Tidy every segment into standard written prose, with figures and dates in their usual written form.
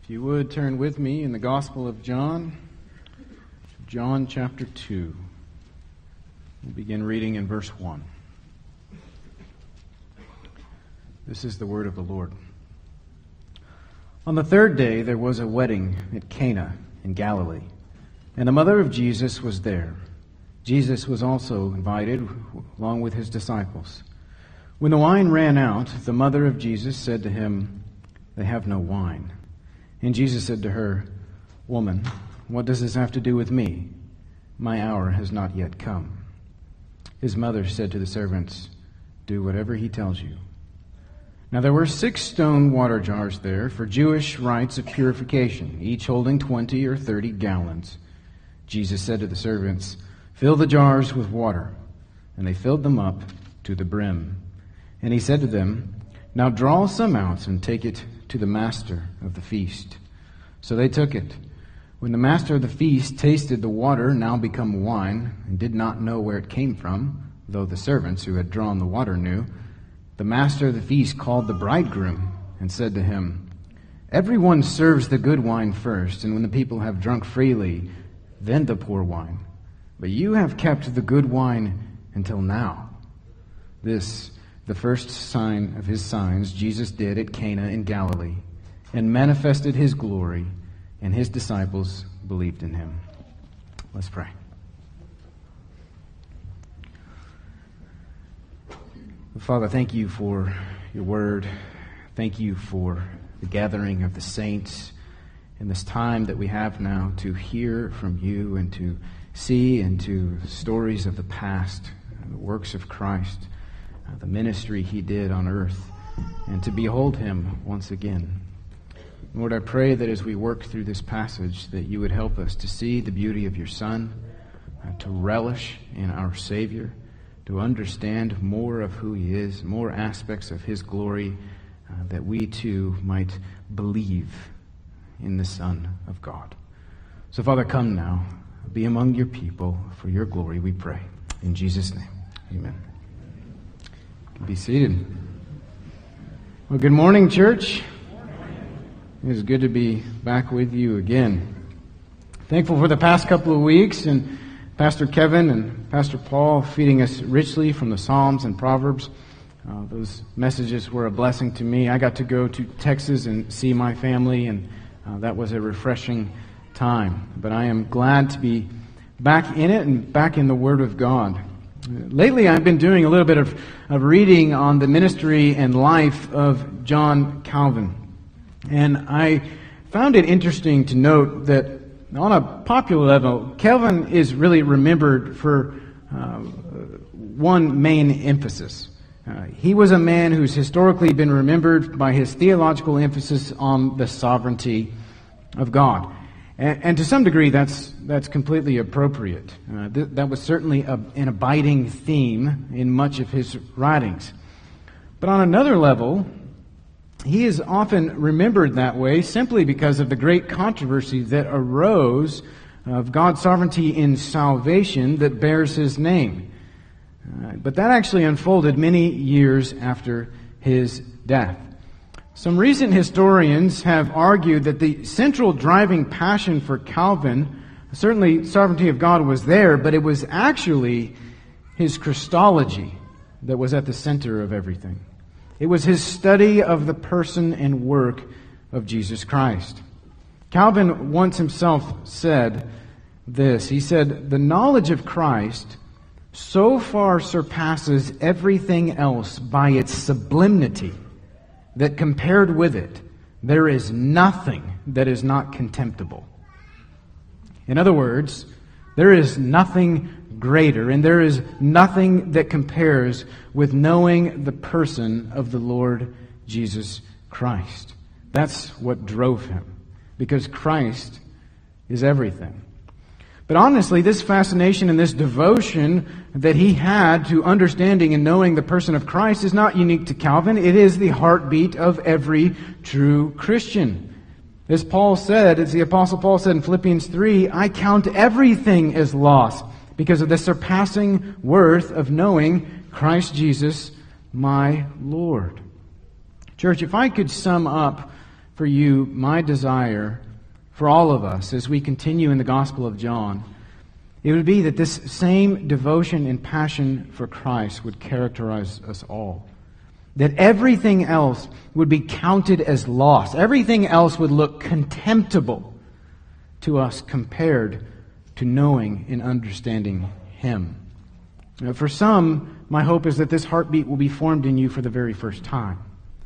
If you would, turn with me in the Gospel of John, John chapter 2. We'll begin reading in verse 1. This is the word of the Lord. On the third day there was a wedding at Cana in Galilee, and the mother of Jesus was there. Jesus was also invited, along with his disciples. When the wine ran out, the mother of Jesus said to him, "They have no wine." And Jesus said to her, "Woman, what does this have to do with me? My hour has not yet come." His mother said to the servants, "Do whatever he tells you." Now there were 6 stone water jars there for Jewish rites of purification, each holding 20 or 30 gallons. Jesus said to the servants, "Fill the jars with water." And they filled them up to the brim. And he said to them, "Now draw some out and take it to the master of the feast." So they took it. When the master of the feast tasted the water now become wine, and did not know where it came from, though the servants who had drawn the water knew, the master of the feast called the bridegroom and said to him, "Everyone serves the good wine first, and when the people have drunk freely, then the poor wine. But you have kept the good wine until now." This, the first sign of his signs, Jesus did at Cana in Galilee, and manifested his glory, and his disciples believed in him. Let's pray. Father, thank you for your word. Thank you for the gathering of the saints in this time that we have now to hear from you and to see into stories of the past, the works of Christ, the ministry he did on earth, and to behold him once again. Lord, I pray that as we work through this passage, that you would help us to see the beauty of your Son, to relish in our Savior, to understand more of who he is, more aspects of his glory, that we too might believe in the Son of God. So, Father, come now. Be among your people for your glory, we pray. In Jesus' name, amen. Be seated. Well, good morning, church. It is good to be back with you again. Thankful for the past couple of weeks and Pastor Kevin and Pastor Paul feeding us richly from the Psalms and Proverbs. Those messages were a blessing to me. I got to go to Texas and see my family, and that was a refreshing time. But I am glad to be back in it and back in the Word of God. Lately, I've been doing a little bit of reading on the ministry and life of John Calvin. And I found it interesting to note that on a popular level, Calvin is really remembered for one main emphasis. He was a man who's historically been remembered by his theological emphasis on the sovereignty of God. And to some degree, that's completely appropriate. That was certainly an abiding theme in much of his writings. But on another level, he is often remembered that way simply because of the great controversy that arose of God's sovereignty in salvation that bears his name. But that actually unfolded many years after his death. Some recent historians have argued that the central driving passion for Calvin, certainly sovereignty of God was there, but it was actually his Christology that was at the center of everything. It was his study of the person and work of Jesus Christ. Calvin once himself said this. He said, "The knowledge of Christ so far surpasses everything else by its sublimity that compared with it, there is nothing that is not contemptible." In other words, there is nothing greater, and there is nothing that compares with knowing the person of the Lord Jesus Christ. That's what drove him, because Christ is everything. But honestly, this fascination and this devotion that he had to understanding and knowing the person of Christ is not unique to Calvin. It is the heartbeat of every true Christian. As Paul said, as the Apostle Paul said in Philippians 3, "I count everything as loss because of the surpassing worth of knowing Christ Jesus, my Lord." Church, if I could sum up for you, my desire for all of us as we continue in the Gospel of John, it would be that this same devotion and passion for Christ would characterize us all. That everything else would be counted as loss. Everything else would look contemptible to us compared to knowing and understanding Him. For some, my hope is that this heartbeat will be formed in you for the very first time.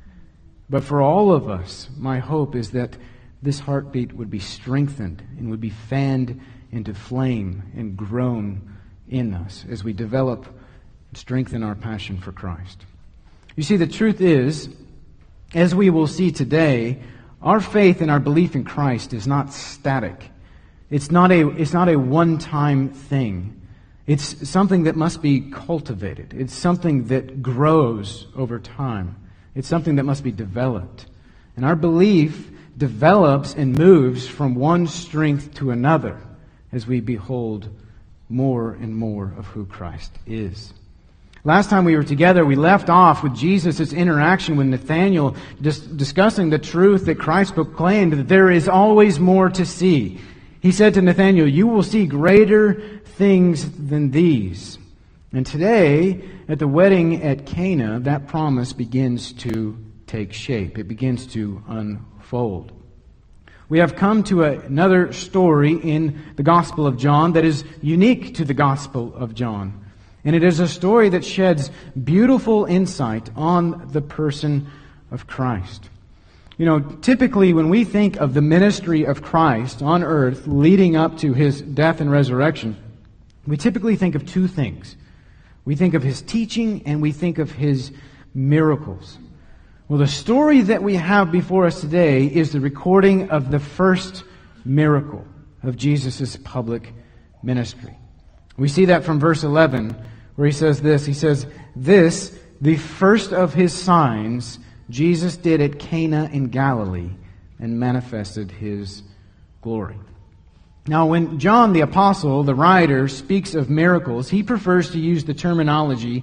But for all of us, my hope is that this heartbeat would be strengthened and would be fanned into flame and grown in us as we develop and strengthen our passion for Christ. You see, the truth is, as we will see today, our faith and our belief in Christ is not static. It's not a one-time thing. It's something that must be cultivated. It's something that grows over time. It's something that must be developed. And our belief develops and moves from one strength to another as we behold more and more of who Christ is. Last time we were together, we left off with Jesus' interaction with Nathanael, discussing the truth that Christ proclaimed, that there is always more to see. He said to Nathanael, "You will see greater things than these." And today, at the wedding at Cana, that promise begins to take shape. It begins to unfold. We have come to another story in the Gospel of John that is unique to the Gospel of John. And it is a story that sheds beautiful insight on the person of Christ. You know, typically when we think of the ministry of Christ on earth leading up to His death and resurrection, we typically think of two things. We think of His teaching and we think of His miracles. Well, the story that we have before us today is the recording of the first miracle of Jesus' public ministry. We see that from verse 11, where He says this. He says, "This, the first of His signs, Jesus did at Cana in Galilee and manifested His glory." Now, when John the Apostle, the writer, speaks of miracles, he prefers to use the terminology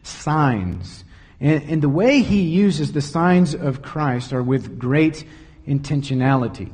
signs. And the way he uses the signs of Christ are with great intentionality.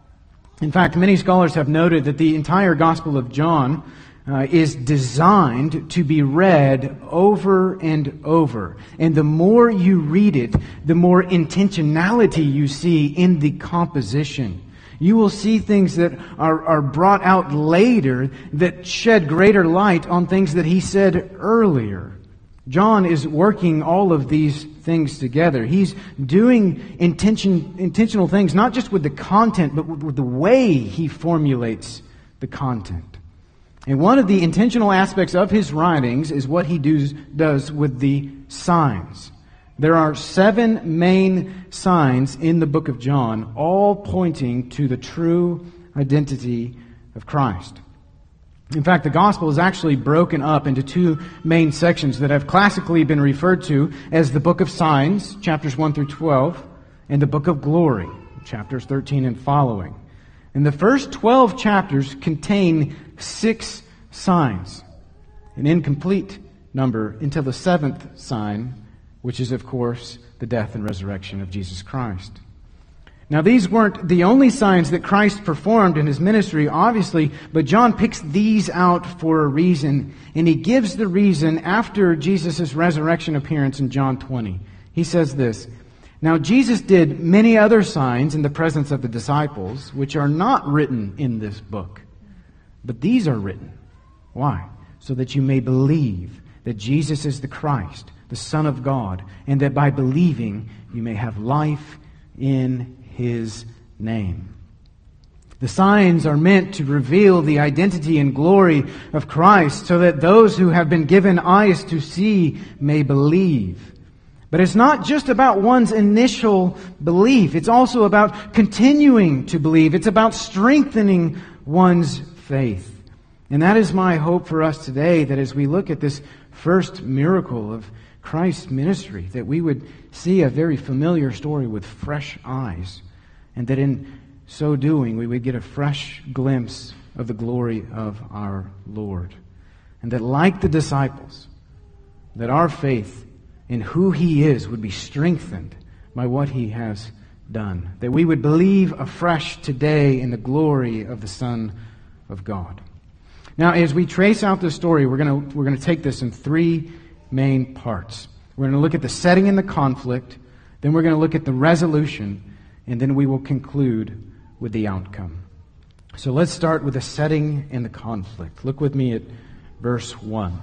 In fact, many scholars have noted that the entire Gospel of John is designed to be read over and over. And the more you read it, the more intentionality you see in the composition. You will see things that are brought out later that shed greater light on things that he said earlier. John is working all of these things together. He's doing intentional things, not just with the content, but with the way he formulates the content. And one of the intentional aspects of his writings is what he does with the signs. There are 7 main signs in the book of John, all pointing to the true identity of Christ. In fact, the gospel is actually broken up into 2 main sections that have classically been referred to as the book of signs, chapters 1 through 12, and the book of glory, chapters 13 and following. And the first 12 chapters contain 6 signs, an incomplete number until the 7th sign, which is, of course, the death and resurrection of Jesus Christ. Now, these weren't the only signs that Christ performed in His ministry, obviously, but John picks these out for a reason, and he gives the reason after Jesus' resurrection appearance in John 20. He says this, "Now Jesus did many other signs in the presence of the disciples, which are not written in this book. But these are written." Why? "So that you may believe that Jesus is the Christ, the Son of God, and that by believing you may have life in His name." The signs are meant to reveal the identity and glory of Christ so that those who have been given eyes to see may believe. But it's not just about one's initial belief. It's also about continuing to believe. It's about strengthening one's faith. And that is my hope for us today, that as we look at this first miracle of Christ's ministry, that we would see a very familiar story with fresh eyes, and that in so doing we would get a fresh glimpse of the glory of our Lord. And that like the disciples, that our faith in who He is would be strengthened by what He has done, that we would believe afresh today in the glory of the Son of God. Now, as we trace out this story, we're going to take this in three main parts. We're going to look at the setting and the conflict, then we're going to look at the resolution, and then we will conclude with the outcome. So let's start with the setting and the conflict. Look with me at verse 1.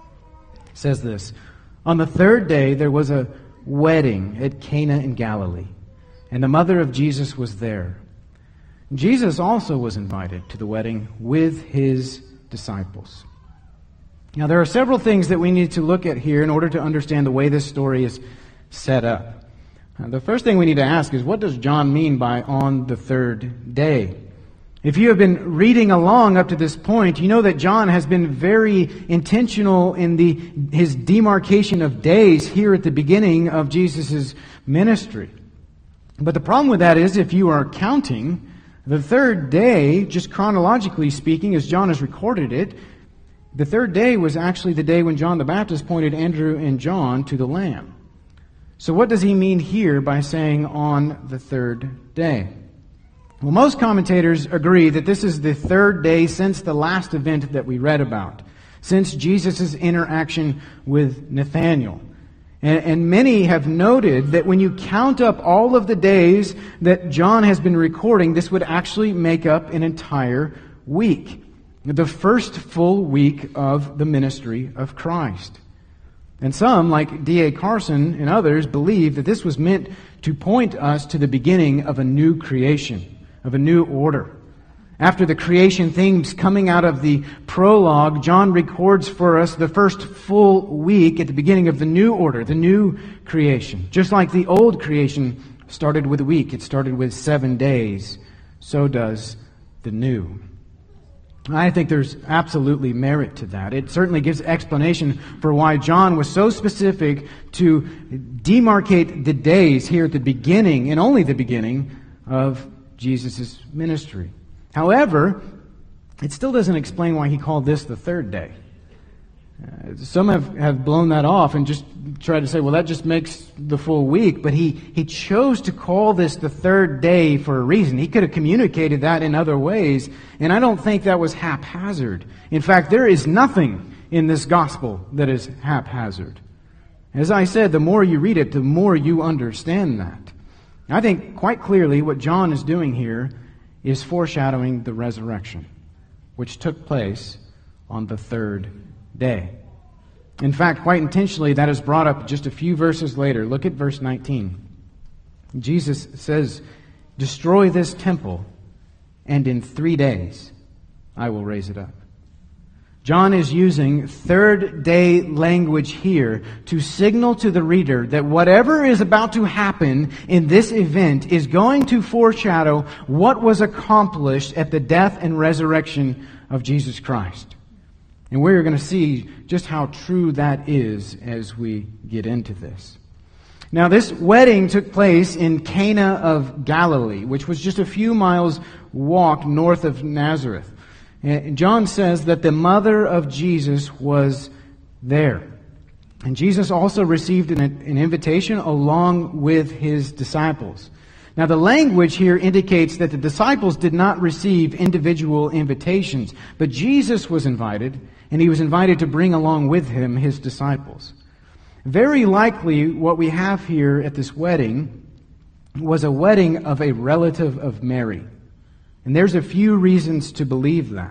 It says this, "On the third day there was a wedding at Cana in Galilee, and the mother of Jesus was there. Jesus also was invited to the wedding with his disciples." Now, there are several things that we need to look at here in order to understand the way this story is set up. The first thing we need to ask is, what does John mean by on the third day? If you have been reading along up to this point, you know that John has been very intentional in his demarcation of days here at the beginning of Jesus' ministry. But the problem with that is, if you are counting, the third day, just chronologically speaking, as John has recorded it, the third day was actually the day when John the Baptist pointed Andrew and John to the Lamb. So what does he mean here by saying on the third day? Well, most commentators agree that this is the third day since the last event that we read about, since Jesus' interaction with Nathanael. And many have noted that when you count up all of the days that John has been recording, this would actually make up an entire week, the first full week of the ministry of Christ. And some, like D.A. Carson and others, believe that this was meant to point us to the beginning of a new creation, of a new order. After the creation themes coming out of the prologue, John records for us the first full week at the beginning of the new order, the new creation. Just like the old creation started with a week, it started with 7 days. So does the new. I think there's absolutely merit to that. It certainly gives explanation for why John was so specific to demarcate the days here at the beginning, and only the beginning, of Jesus' ministry. However, it still doesn't explain why he called this the third day. Some have blown that off and just tried to say, well, that just makes the full week. But he chose to call this the third day for a reason. He could have communicated that in other ways, and I don't think that was haphazard. In fact, there is nothing in this gospel that is haphazard. As I said, the more you read it, the more you understand that. I think quite clearly what John is doing here is foreshadowing the resurrection, which took place on the third day. In fact, quite intentionally, that is brought up just a few verses later. Look at verse 19. Jesus says, "Destroy this temple, and in 3 days I will raise it up." John is using third day language here to signal to the reader that whatever is about to happen in this event is going to foreshadow what was accomplished at the death and resurrection of Jesus Christ. And we're going to see just how true that is as we get into this. Now, this wedding took place in Cana of Galilee, which was just a few miles walk north of Nazareth. And John says that the mother of Jesus was there. And Jesus also received an invitation along with his disciples. Now, the language here indicates that the disciples did not receive individual invitations, but Jesus was invited, and he was invited to bring along with him his disciples. Very likely, what we have here at this wedding was a wedding of a relative of Mary. And there's a few reasons to believe that.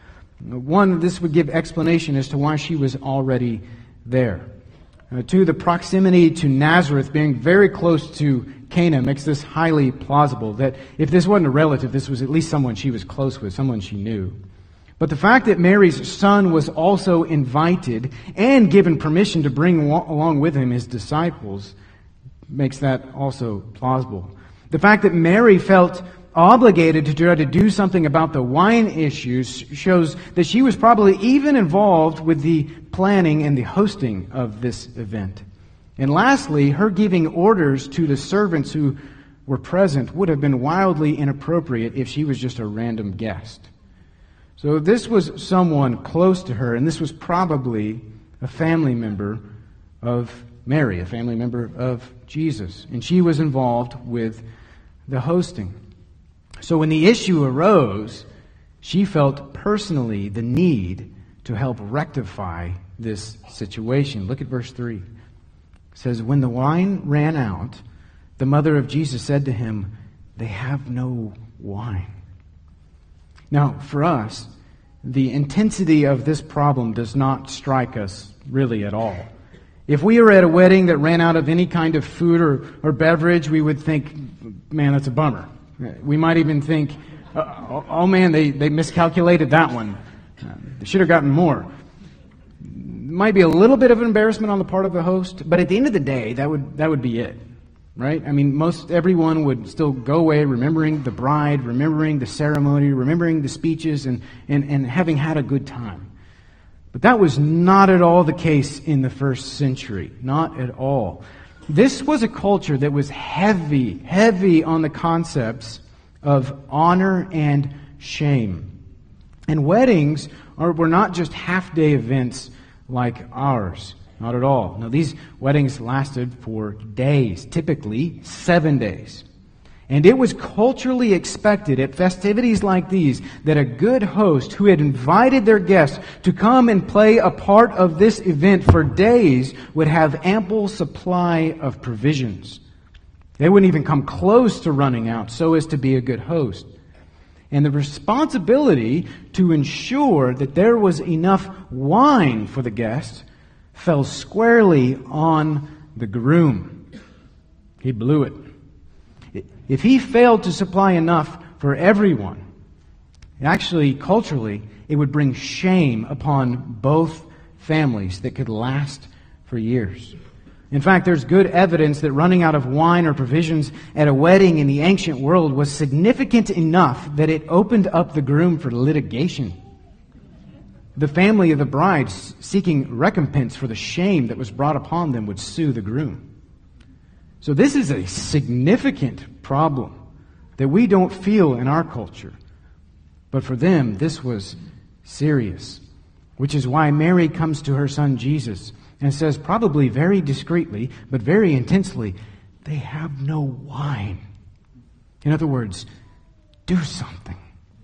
One, this would give explanation as to why she was already there. Two, the proximity to Nazareth being very close to Cana makes this highly plausible, that if this wasn't a relative, this was at least someone she was close with, someone she knew. But the fact that Mary's son was also invited and given permission to bring along with him his disciples makes that also plausible. The fact that Mary felt obligated to try to do something about the wine issues shows that she was probably even involved with the planning and the hosting of this event. And lastly, her giving orders to the servants who were present would have been wildly inappropriate if she was just a random guest. So this was someone close to her, and this was probably a family member of Mary, a family member of Jesus. And she was involved with the hosting. So when the issue arose, she felt personally the need to help rectify this situation. Look at verse 3. It says, when the wine ran out, the mother of Jesus said to him, they have no wine. Now, for us, the intensity of this problem does not strike us really at all. If we were at a wedding that ran out of any kind of food or beverage, we would think, man, that's a bummer. We might even think, oh man, they miscalculated that one. They should have gotten more. Might be a little bit of an embarrassment on the part of the host, but at the end of the day, that would be it. Right? I mean, everyone would still go away remembering the bride, remembering the ceremony, remembering the speeches, and having had a good time. But that was not at all the case in the first century. Not at all. This was a culture that was heavy on the concepts of honor and shame. And weddings were not just half-day events like ours. Not at all. No, these weddings lasted for days, typically 7 days. And it was culturally expected at festivities like these that a good host who had invited their guests to come and play a part of this event for days would have ample supply of provisions. They wouldn't even come close to running out so as to be a good host. And the responsibility to ensure that there was enough wine for the guests fell squarely on the groom. He blew it. If he failed to supply enough for everyone, actually, culturally, it would bring shame upon both families that could last for years. In fact, there's good evidence that running out of wine or provisions at a wedding in the ancient world was significant enough that it opened up the groom for litigation. The family of the bride, seeking recompense for the shame that was brought upon them, would sue the groom. So this is a significant problem that we don't feel in our culture. But for them, this was serious. Which is why Mary comes to her son Jesus and says, probably very discreetly, but very intensely, they have no wine. In other words, do something.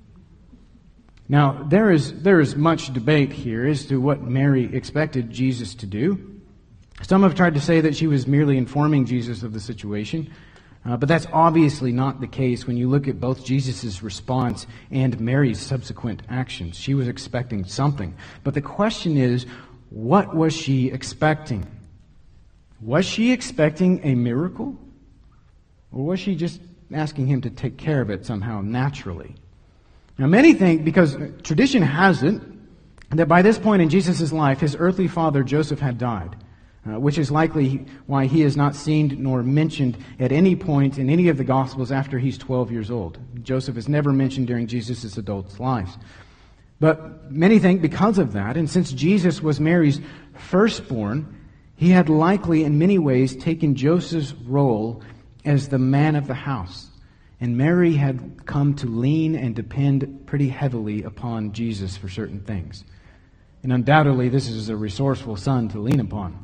Now, there is much debate here as to what Mary expected Jesus to do. Some have tried to say that she was merely informing Jesus of the situation, but that's obviously not the case when you look at both Jesus' response and Mary's subsequent actions. She was expecting something. But the question is, what was she expecting? Was she expecting a miracle? Or was she just asking him to take care of it somehow naturally? Now, many think, because tradition has it, that by this point in Jesus' life, his earthly father, Joseph, had died, which is likely why he is not seen nor mentioned at any point in any of the Gospels after he's 12 years old. Joseph is never mentioned during Jesus' adult life. But many think because of that, and since Jesus was Mary's firstborn, he had likely in many ways taken Joseph's role as the man of the house. And Mary had come to lean and depend pretty heavily upon Jesus for certain things. And undoubtedly, this is a resourceful son to lean upon.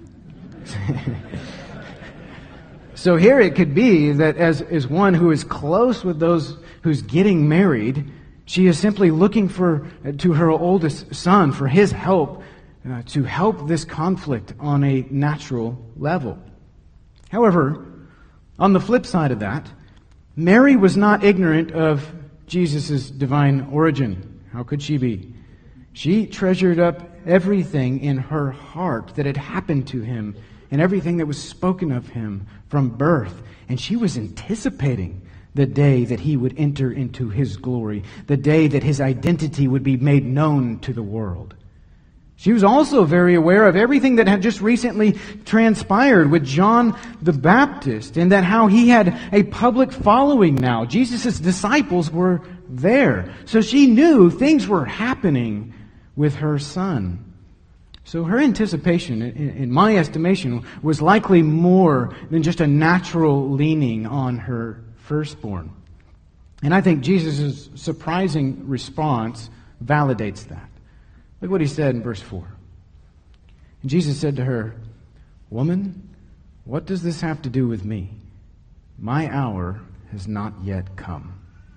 So here it could be that as one who is close with those who's getting married, she is simply looking to her oldest son for his help to help this conflict on a natural level. However, on the flip side of that, Mary was not ignorant of Jesus' divine origin. How could she be? She treasured up everything in her heart that had happened to him and everything that was spoken of him from birth. And she was anticipating the day that he would enter into his glory, the day that his identity would be made known to the world. She was also very aware of everything that had just recently transpired with John the Baptist, and that how he had a public following now. Jesus' disciples were there. So she knew things were happening with her son. So her anticipation, in my estimation, was likely more than just a natural leaning on her firstborn. And I think Jesus' surprising response validates that. Look what he said in verse 4. And Jesus said to her, "Woman, what does this have to do with me? My hour has not yet come.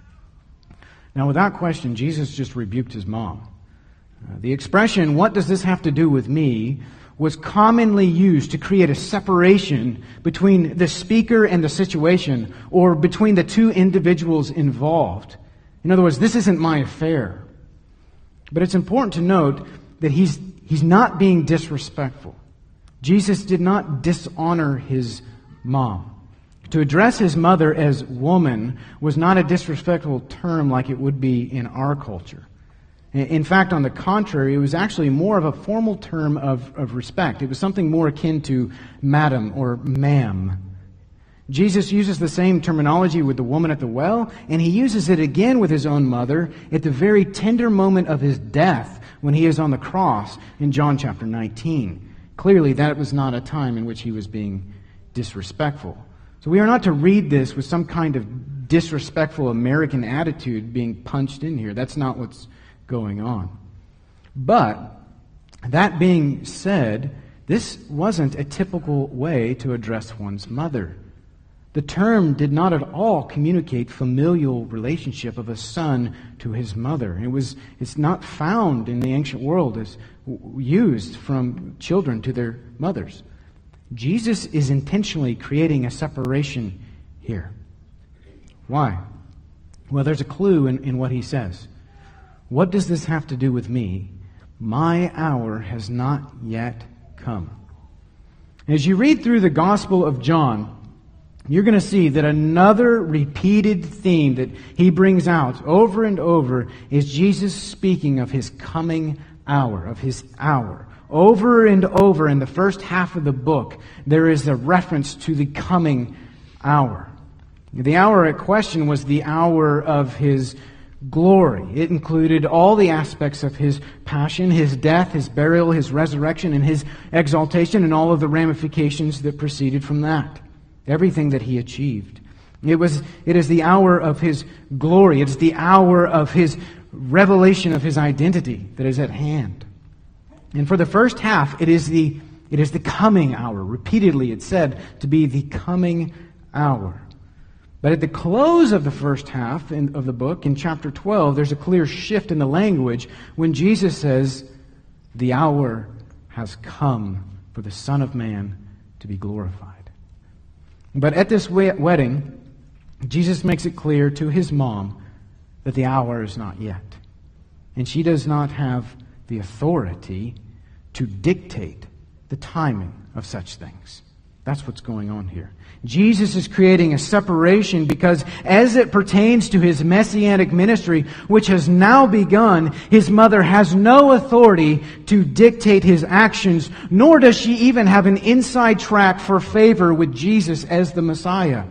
Now, without question, Jesus just rebuked his mom. The expression, "What does this have to do with me?" was commonly used to create a separation between the speaker and the situation, or between the two individuals involved. In other words, this isn't my affair. But it's important to note that he's not being disrespectful. Jesus did not dishonor his mom. To address his mother as woman was not a disrespectful term like it would be in our culture. In fact, on the contrary, it was actually more of a formal term of respect. It was something more akin to madam or ma'am. Jesus uses the same terminology with the woman at the well, and he uses it again with his own mother at the very tender moment of his death when he is on the cross in John chapter 19. Clearly, that was not a time in which he was being disrespectful. So we are not to read this with some kind of disrespectful American attitude being punched in here. That's not what's going on. But, that being said, this wasn't a typical way to address one's mother. The term did not at all communicate familial relationship of a son to his mother. It's not found in the ancient world as used from children to their mothers. Jesus is intentionally creating a separation here. Why? Well, there's a clue in what he says. What does this have to do with me? My hour has not yet come. As you read through the Gospel of John, you're going to see that another repeated theme that he brings out over and over is Jesus speaking of his coming hour, of his hour. Over and over in the first half of the book, there is a reference to the coming hour. The hour at question was the hour of his glory. It included all the aspects of his passion, his death, his burial, his resurrection, and his exaltation, and all of the ramifications that proceeded from that. Everything that he achieved. It is the hour of his glory. It is the hour of his revelation of his identity that is at hand. And for the first half, it is the coming hour. Repeatedly, it's said to be the coming hour. But at the close of the first half of the book, in chapter 12, there's a clear shift in the language when Jesus says, "The hour has come for the Son of Man to be glorified." But at this wedding, Jesus makes it clear to his mom that the hour is not yet. And she does not have the authority to dictate the timing of such things. That's what's going on here. Jesus is creating a separation because as it pertains to his messianic ministry, which has now begun, his mother has no authority to dictate his actions, nor does she even have an inside track for favor with Jesus as the Messiah.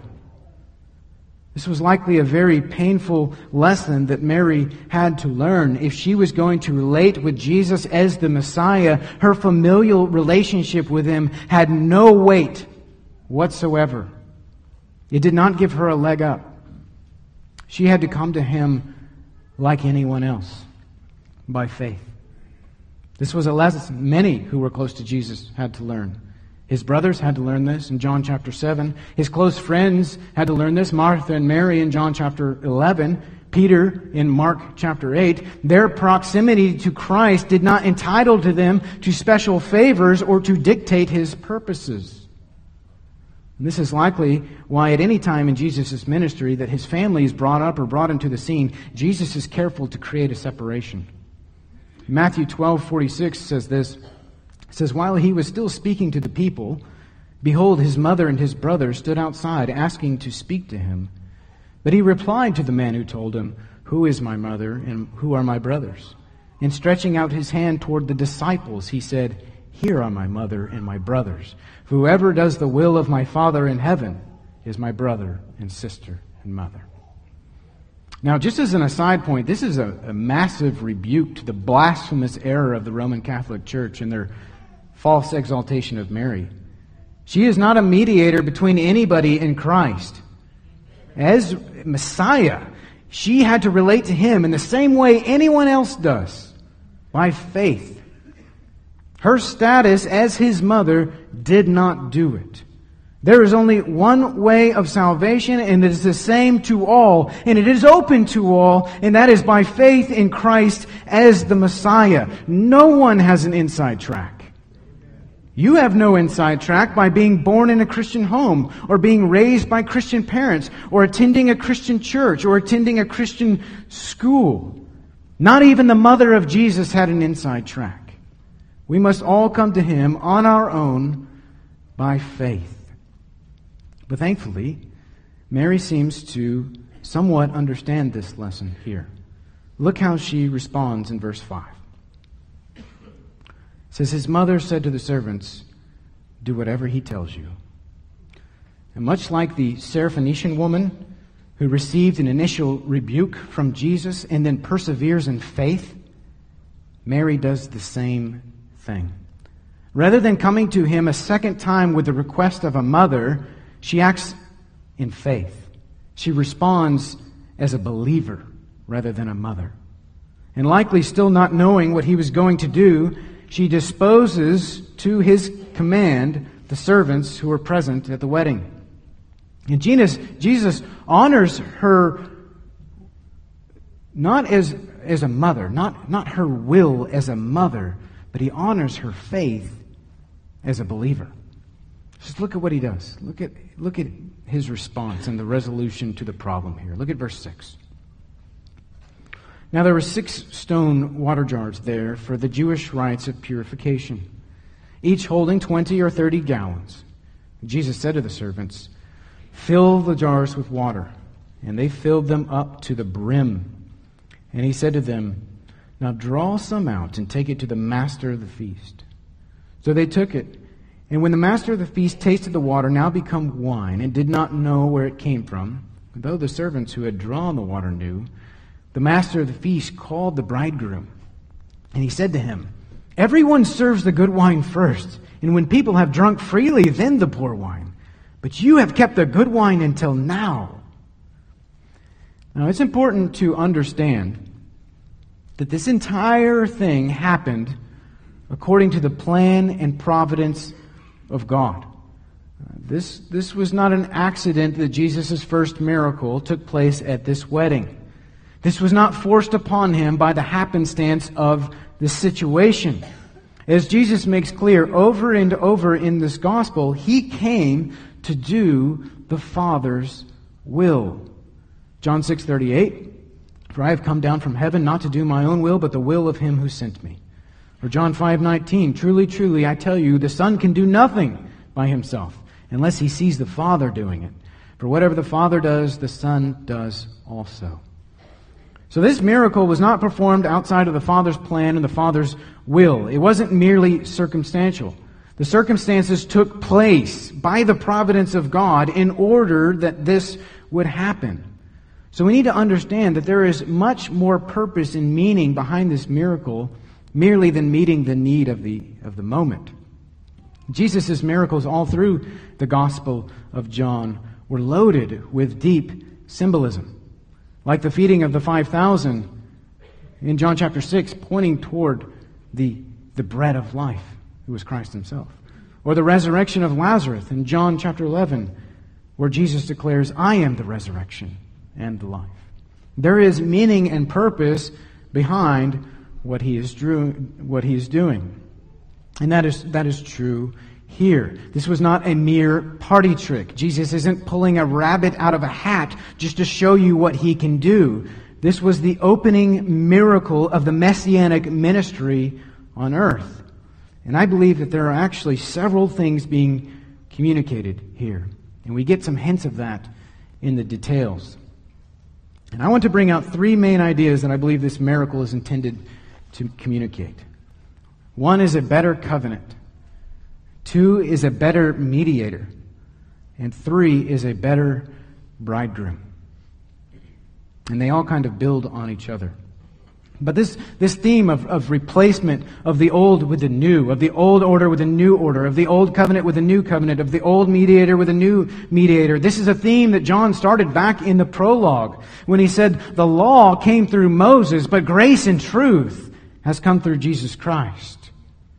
This was likely a very painful lesson that Mary had to learn. If she was going to relate with Jesus as the Messiah, her familial relationship with him had no weight whatsoever. It did not give her a leg up. She had to come to him like anyone else, by faith. This was a lesson many who were close to Jesus had to learn. His brothers had to learn this in John chapter 7. His close friends had to learn this, Martha and Mary in John chapter 11. Peter in Mark chapter 8. Their proximity to Christ did not entitle to them to special favors or to dictate his purposes. And this is likely why at any time in Jesus' ministry that his family is brought up or brought into the scene, Jesus is careful to create a separation. Matthew 12:46 says this. It says, "While he was still speaking to the people, behold, his mother and his brothers stood outside asking to speak to him. But he replied to the man who told him, 'Who is my mother and who are my brothers?' And stretching out his hand toward the disciples, he said, 'Here are my mother and my brothers. Whoever does the will of my Father in heaven is my brother and sister and mother.'" Now, just as an aside point, this is a massive rebuke to the blasphemous error of the Roman Catholic Church and their false exaltation of Mary. She is not a mediator between anybody and Christ. As Messiah, she had to relate to him in the same way anyone else does, by faith. Her status as his mother did not do it. There is only one way of salvation, and it is the same to all, and it is open to all, and that is by faith in Christ as the Messiah. No one has an inside track. You have no inside track by being born in a Christian home, or being raised by Christian parents, or attending a Christian church, or attending a Christian school. Not even the mother of Jesus had an inside track. We must all come to Him on our own by faith. But thankfully, Mary seems to somewhat understand this lesson here. Look how she responds in verse 5. It says, his mother said to the servants, do whatever he tells you. And much like the Syrophoenician woman who received an initial rebuke from Jesus and then perseveres in faith, Mary does the same thing. Rather than coming to him a second time with the request of a mother, she acts in faith. She responds as a believer rather than a mother. And likely still not knowing what he was going to do, she disposes to his command the servants who were present at the wedding. And Jesus honors her not as a mother, not her will as a mother, but he honors her faith as a believer. Just look at what he does. Look at his response and the resolution to the problem here. Look at verse 6. Now there were 6 stone water jars there for the Jewish rites of purification, each holding 20 or 30 gallons. Jesus said to the servants, fill the jars with water. And they filled them up to the brim. And he said to them, now draw some out and take it to the master of the feast. So they took it. And when the master of the feast tasted the water, now become wine, and did not know where it came from, though the servants who had drawn the water knew, the master of the feast called the bridegroom. And he said to him, everyone serves the good wine first, and when people have drunk freely, then the poor wine. But you have kept the good wine until now. Now, it's important to understand that this entire thing happened according to the plan and providence of God. This was not an accident that Jesus' first miracle took place at this wedding. This was not forced upon him by the happenstance of the situation. As Jesus makes clear over and over in this gospel, he came to do the Father's will. John 6:38, for I have come down from heaven not to do my own will, but the will of him who sent me. Or John 5:19, truly, truly, I tell you, the Son can do nothing by himself, unless he sees the Father doing it. For whatever the Father does, the Son does also. So this miracle was not performed outside of the Father's plan and the Father's will. It wasn't merely circumstantial. The circumstances took place by the providence of God in order that this would happen. So we need to understand that there is much more purpose and meaning behind this miracle merely than meeting the need of the moment. Jesus' miracles all through the Gospel of John were loaded with deep symbolism. Like the feeding of the 5,000 in John chapter 6, pointing toward the bread of life, who was Christ himself. Or the resurrection of Lazarus in John chapter 11, where Jesus declares, I am the resurrection and the life. There is meaning and purpose behind what he is doing. And that is true here. This was not a mere party trick. Jesus isn't pulling a rabbit out of a hat just to show you what he can do. This was the opening miracle of the messianic ministry on earth. And I believe that there are actually several things being communicated here. And we get some hints of that in the details. And I want to bring out 3 main ideas that I believe this miracle is intended to communicate. 1 is a better covenant. 2 is a better mediator. And 3 is a better bridegroom. And they all kind of build on each other. But this theme of replacement of the old with the new, of the old order with the new order, of the old covenant with the new covenant, of the old mediator with a new mediator, this is a theme that John started back in the prologue when he said, the law came through Moses, but grace and truth has come through Jesus Christ.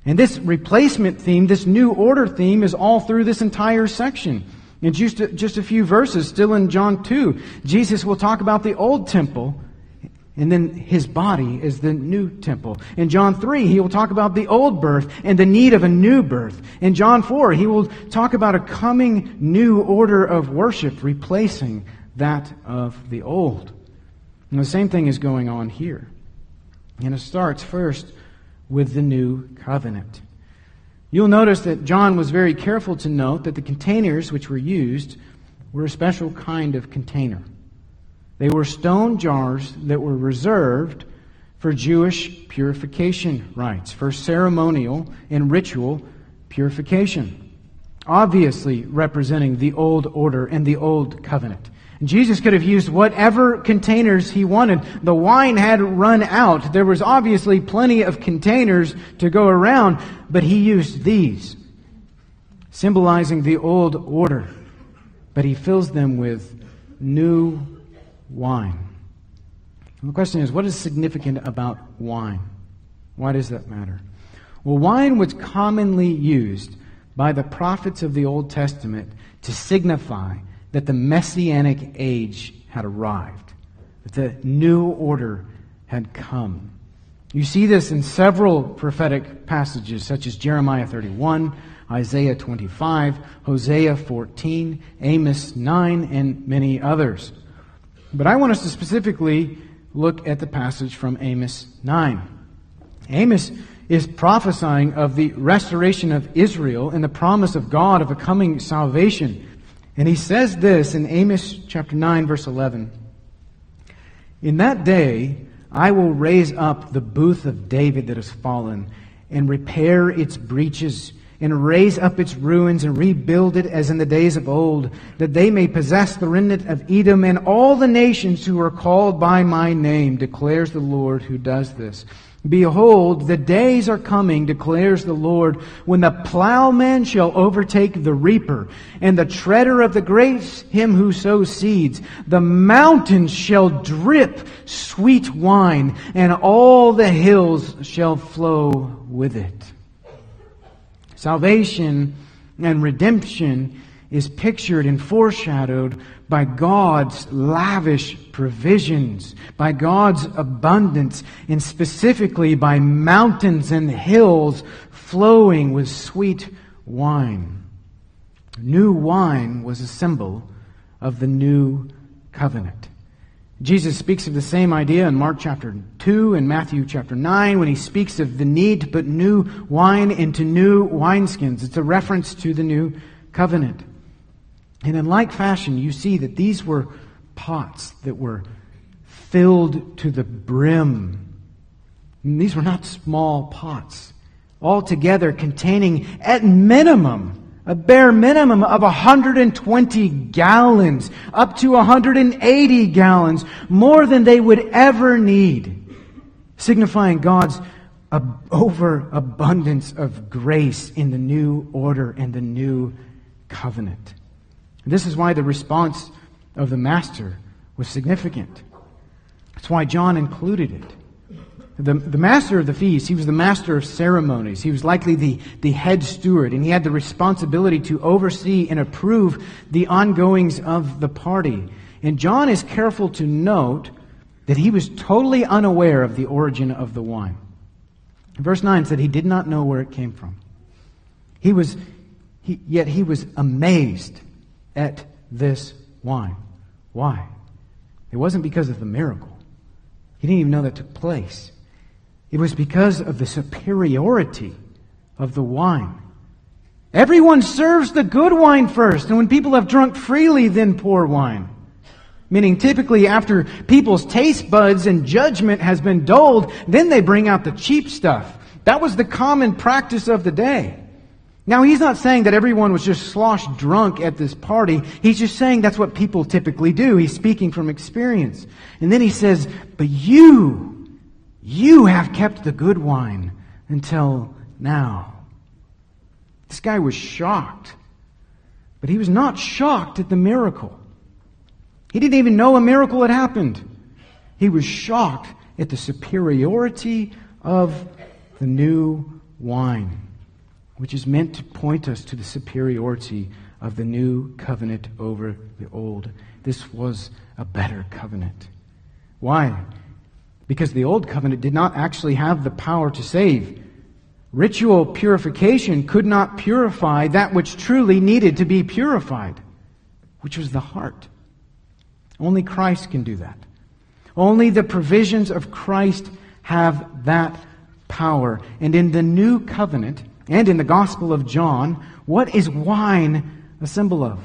And this replacement theme, this new order theme, is all through this entire section. In just a few verses, still in John 2, Jesus will talk about the old temple, and then His body is the new temple. In John 3, He will talk about the old birth and the need of a new birth. In John 4, He will talk about a coming new order of worship, replacing that of the old. And the same thing is going on here. And it starts first with the new covenant. You'll notice that John was very careful to note that the containers which were used were a special kind of container. They were stone jars that were reserved for Jewish purification rites, for ceremonial and ritual purification, obviously representing the old order and the old covenant. And Jesus could have used whatever containers He wanted. The wine had run out. There was obviously plenty of containers to go around, but He used these, symbolizing the old order. But He fills them with new wine. And the question is, what is significant about wine? Why does that matter? Well, wine was commonly used by the prophets of the Old Testament to signify that the Messianic age had arrived, that the new order had come. You see this in several prophetic passages, such as Jeremiah 31, Isaiah 25, Hosea 14, Amos 9, and many others. But I want us to specifically look at the passage from Amos 9. Amos is prophesying of the restoration of Israel and the promise of God of a coming salvation. And he says this in Amos chapter 9, verse 11. In that day I will raise up the booth of David that has fallen, and repair its breaches, and raise up its ruins, and rebuild it as in the days of old, that they may possess the remnant of Edom and all the nations who are called by my name, declares the Lord who does this. Behold, the days are coming, declares the Lord, when the plowman shall overtake the reaper, and the treader of the grapes him who sows seeds. The mountains shall drip sweet wine, and all the hills shall flow with it. Salvation and redemption is pictured and foreshadowed by God's lavish provisions, by God's abundance, and specifically by mountains and hills flowing with sweet wine. New wine was a symbol of the new covenant. Jesus speaks of the same idea in Mark chapter 2 and Matthew chapter 9 when He speaks of the need to put new wine into new wineskins. It's a reference to the new covenant. And in like fashion, you see that these were pots that were filled to the brim. And these were not small pots, altogether containing at minimum, a bare minimum of 120 gallons, up to 180 gallons, more than they would ever need, signifying God's overabundance of grace in the new order and the new covenant. This is why the response of the Master was significant. That's why John included it. The master of the feast, he was the master of ceremonies. He was likely the head steward, and he had the responsibility to oversee and approve the ongoings of the party. And John is careful to note that he was totally unaware of the origin of the wine. Verse 9 said he did not know where it came from. Yet he was amazed at this wine. Why? It wasn't because of the miracle. He didn't even know that took place. It was because of the superiority of the wine. Everyone serves the good wine first, and when people have drunk freely, then pour wine. Meaning typically after people's taste buds and judgment has been dulled, then they bring out the cheap stuff. That was the common practice of the day. Now, he's not saying that everyone was just slosh drunk at this party. He's just saying that's what people typically do. He's speaking from experience. And then he says, but you have kept the good wine until now. This guy was shocked. But he was not shocked at the miracle. He didn't even know a miracle had happened. He was shocked at the superiority of the new wine, which is meant to point us to the superiority of the new covenant over the old. This was a better covenant. Why? Because the old covenant did not actually have the power to save. Ritual purification could not purify that which truly needed to be purified, which was the heart. Only Christ can do that. Only the provisions of Christ have that power. And in the new covenant, and in the Gospel of John, what is wine a symbol of?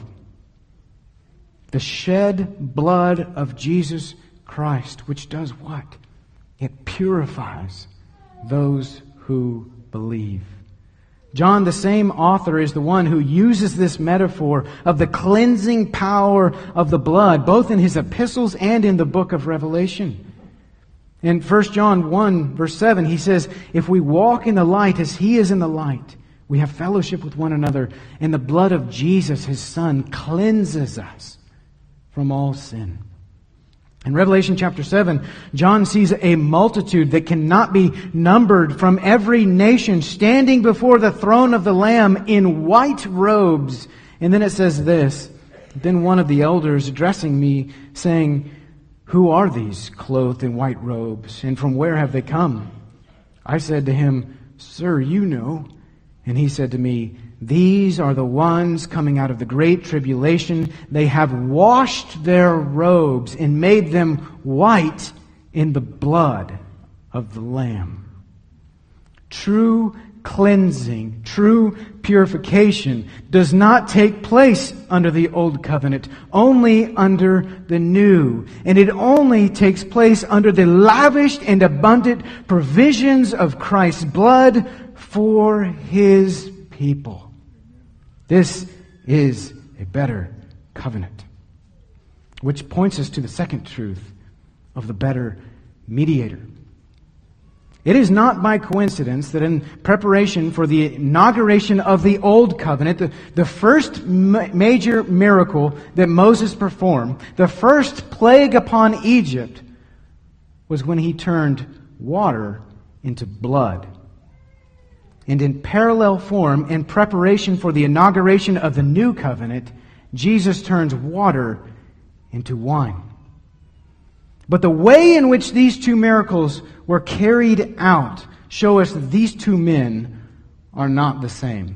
The shed blood of Jesus Christ, which does what? It purifies those who believe. John, the same author, is the one who uses this metaphor of the cleansing power of the blood, both in his epistles and in the book of Revelation. In 1 John 1, verse 7, he says, "If we walk in the light as he is in the light, we have fellowship with one another, and the blood of Jesus, his Son, cleanses us from all sin." In Revelation chapter 7, John sees a multitude that cannot be numbered from every nation standing before the throne of the Lamb in white robes. And then it says this, "Then one of the elders addressing me, saying, 'Who are these clothed in white robes, and from where have they come?' I said to him, 'Sir, you know.' And he said to me, 'These are the ones coming out of the great tribulation. They have washed their robes and made them white in the blood of the Lamb.'" True cleansing, true purification does not take place under the old covenant, only under the new. And it only takes place under the lavished and abundant provisions of Christ's blood for His people. This is a better covenant. Which points us to the second truth of the better mediator. It is not by coincidence that in preparation for the inauguration of the Old Covenant, the first major miracle that Moses performed, the first plague upon Egypt, was when he turned water into blood. And in parallel form, in preparation for the inauguration of the New Covenant, Jesus turns water into wine. But the way in which these two miracles were carried out show us that these two men are not the same.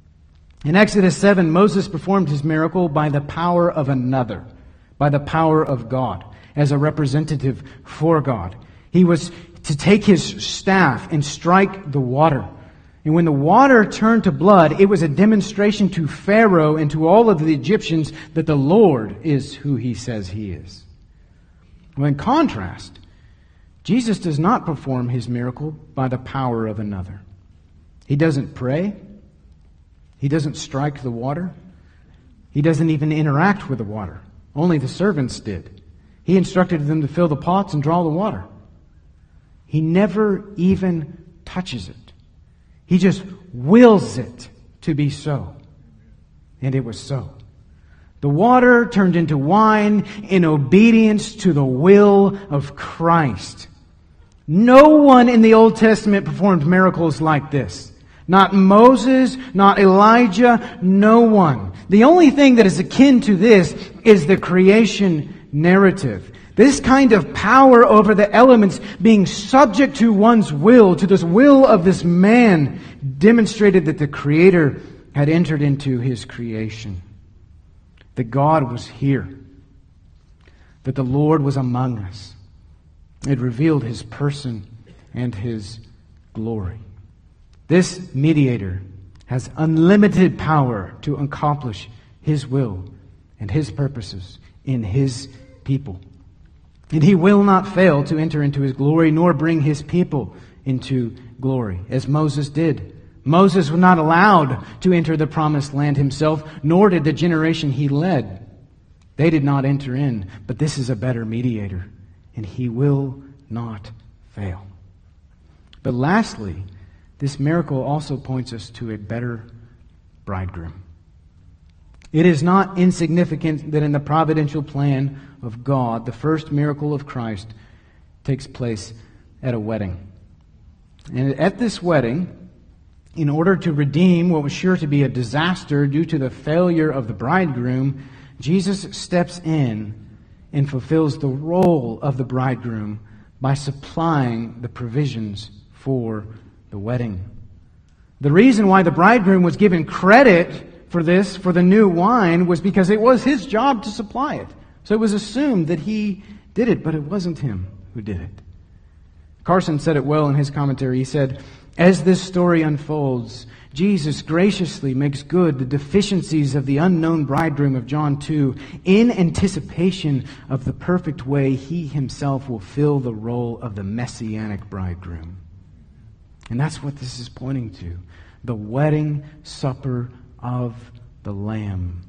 In Exodus 7, Moses performed his miracle by the power of another, by the power of God, as a representative for God. He was to take his staff and strike the water. And when the water turned to blood, it was a demonstration to Pharaoh and to all of the Egyptians that the Lord is who He says He is. Well, in contrast, Jesus does not perform His miracle by the power of another. He doesn't pray. He doesn't strike the water. He doesn't even interact with the water. Only the servants did. He instructed them to fill the pots and draw the water. He never even touches it. He just wills it to be so. And it was so. The water turned into wine in obedience to the will of Christ. No one in the Old Testament performed miracles like this. Not Moses, not Elijah, no one. The only thing that is akin to this is the creation narrative. This kind of power over the elements, being subject to one's will, to this will of this man, demonstrated that the Creator had entered into His creation. That God was here. That the Lord was among us. It revealed His person and His glory. This mediator has unlimited power to accomplish His will and His purposes in His people. And He will not fail to enter into His glory, nor bring His people into glory, as Moses did. Moses was not allowed to enter the promised land himself, nor did the generation he led. They did not enter in, but this is a better mediator, and He will not fail. But lastly, this miracle also points us to a better bridegroom. It is not insignificant that in the providential plan of God, the first miracle of Christ takes place at a wedding. And at this wedding, In order to redeem what was sure to be a disaster due to the failure of the bridegroom, Jesus steps in and fulfills the role of the bridegroom by supplying the provisions for the wedding. The reason why the bridegroom was given credit for this, for the new wine, was because it was his job to supply it. So it was assumed that he did it, but it wasn't him who did it. Carson said it well in his commentary. He said, as this story unfolds, Jesus graciously makes good the deficiencies of the unknown bridegroom of John 2 in anticipation of the perfect way he himself will fill the role of the messianic bridegroom. And that's what this is pointing to. The wedding supper of the Lamb.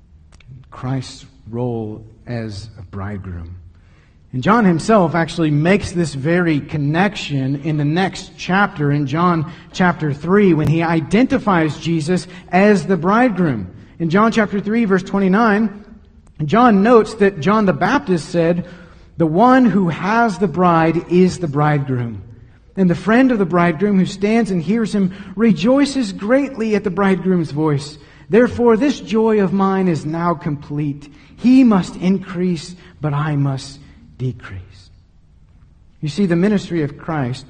Christ's role as a bridegroom. And John himself actually makes this very connection in the next chapter, in John chapter 3, when he identifies Jesus as the bridegroom. In John chapter 3, verse 29, John notes that John the Baptist said, "The one who has the bride is the bridegroom. And the friend of the bridegroom who stands and hears him rejoices greatly at the bridegroom's voice. Therefore this joy of mine is now complete. He must increase, but I must decrease." You see, the ministry of Christ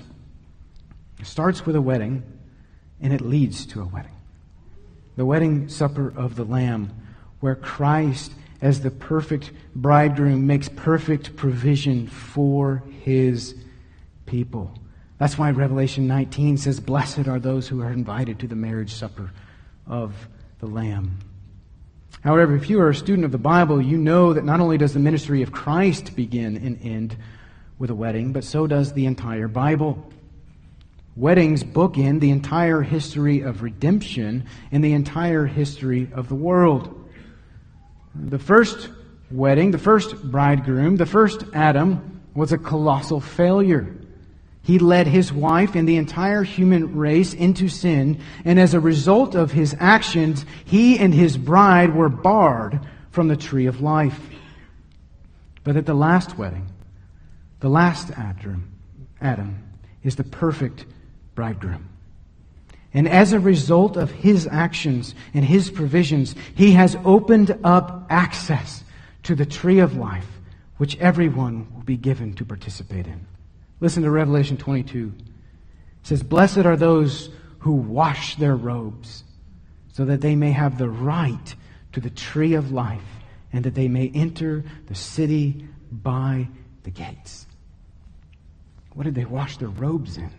starts with a wedding, and it leads to a wedding. The wedding supper of the Lamb, where Christ, as the perfect bridegroom, makes perfect provision for His people. That's why Revelation 19 says, "Blessed are those who are invited to the marriage supper of the Lamb." However, if you are a student of the Bible, you know that not only does the ministry of Christ begin and end with a wedding, but so does the entire Bible. Weddings bookend the entire history of redemption and the entire history of the world. The first wedding, the first bridegroom, the first Adam, was a colossal failure. He led his wife and the entire human race into sin, and as a result of his actions, he and his bride were barred from the tree of life. But at the last wedding, the last Adam is the perfect bridegroom. And as a result of his actions and his provisions, he has opened up access to the tree of life, which everyone will be given to participate in. Listen to Revelation 22. It says, "Blessed are those who wash their robes, so that they may have the right to the tree of life, and that they may enter the city by the gates." What did they wash their robes in?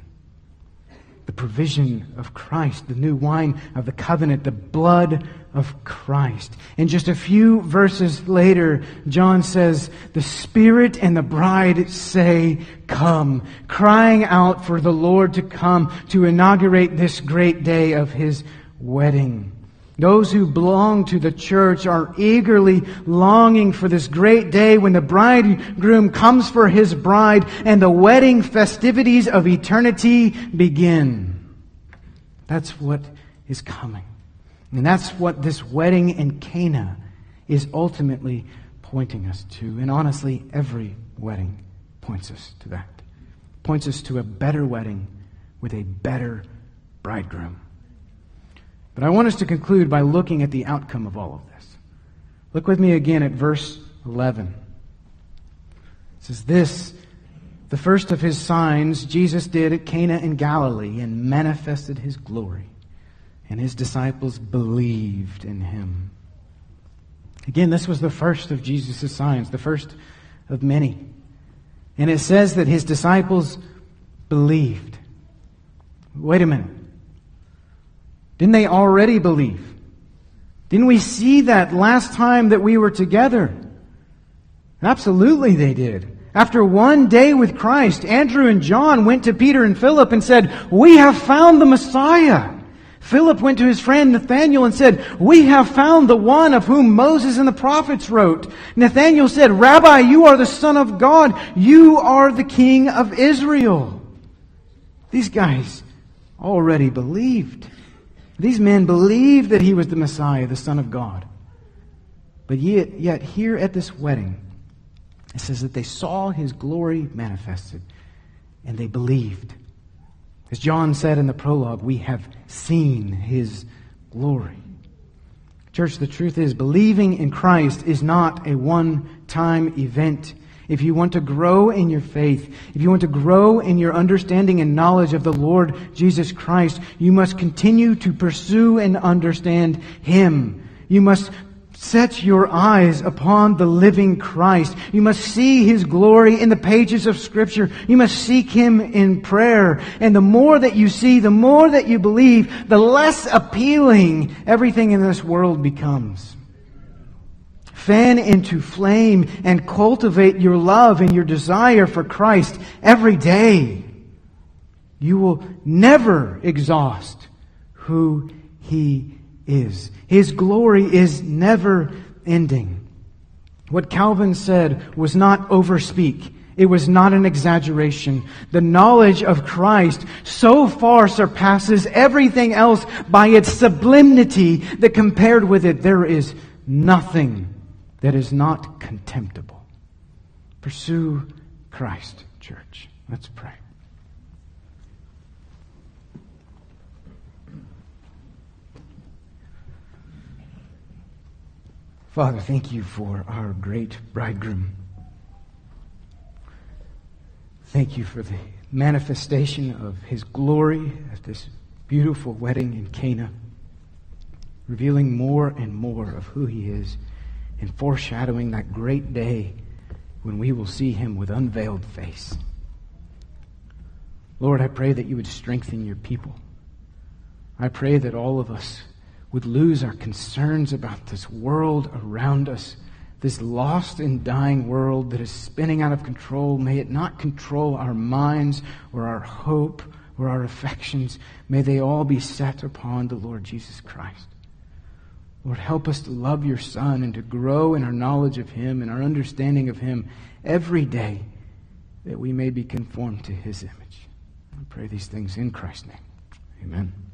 The provision of Christ, the new wine of the covenant, the blood of Christ. And just a few verses later, John says, "The Spirit and the bride say, 'Come,' crying out for the Lord to come to inaugurate this great day of His wedding." Those who belong to the church are eagerly longing for this great day when the bridegroom comes for his bride and the wedding festivities of eternity begin. That's what is coming. And that's what this wedding in Cana is ultimately pointing us to. And honestly, every wedding points us to that. Points us to a better wedding with a better bridegroom. But I want us to conclude by looking at the outcome of all of this. Look with me again at verse 11. It says, "This, the first of His signs, Jesus did at Cana in Galilee and manifested His glory. And His disciples believed in Him." Again, this was the first of Jesus' signs, the first of many. And it says that His disciples believed. Wait a minute. Didn't they already believe? Didn't we see that last time that we were together? Absolutely they did. After one day with Christ, Andrew and John went to Peter and Philip and said, "We have found the Messiah." Philip went to his friend Nathanael and said, "We have found the one of whom Moses and the prophets wrote." Nathanael said, "Rabbi, you are the Son of God. You are the King of Israel." These guys already believed. These men believed that He was the Messiah, the Son of God. But yet here at this wedding, it says that they saw His glory manifested, and they believed. As John said in the prologue, we have seen His glory. Church, the truth is, believing in Christ is not a one-time event. If you want to grow in your faith, if you want to grow in your understanding and knowledge of the Lord Jesus Christ, you must continue to pursue and understand Him. You must set your eyes upon the living Christ. You must see His glory in the pages of Scripture. You must seek Him in prayer. And the more that you see, the more that you believe, the less appealing everything in this world becomes. Fan into flame and cultivate your love and your desire for Christ every day. You will never exhaust who He is. His glory is never ending. What Calvin said was not overspeak. It was not an exaggeration. The knowledge of Christ so far surpasses everything else by its sublimity that compared with it, there is nothing that is not contemptible. Pursue Christ, church. Let's pray. Father, thank You for our great bridegroom. Thank You for the manifestation of His glory at this beautiful wedding in Cana, revealing more and more of who He is and foreshadowing that great day when we will see Him with unveiled face. Lord, I pray that You would strengthen Your people. I pray that all of us would lose our concerns about this world around us, this lost and dying world that is spinning out of control. May it not control our minds or our hope or our affections. May they all be set upon the Lord Jesus Christ. Lord, help us to love Your Son and to grow in our knowledge of Him and our understanding of Him every day, that we may be conformed to His image. I pray these things in Christ's name. Amen.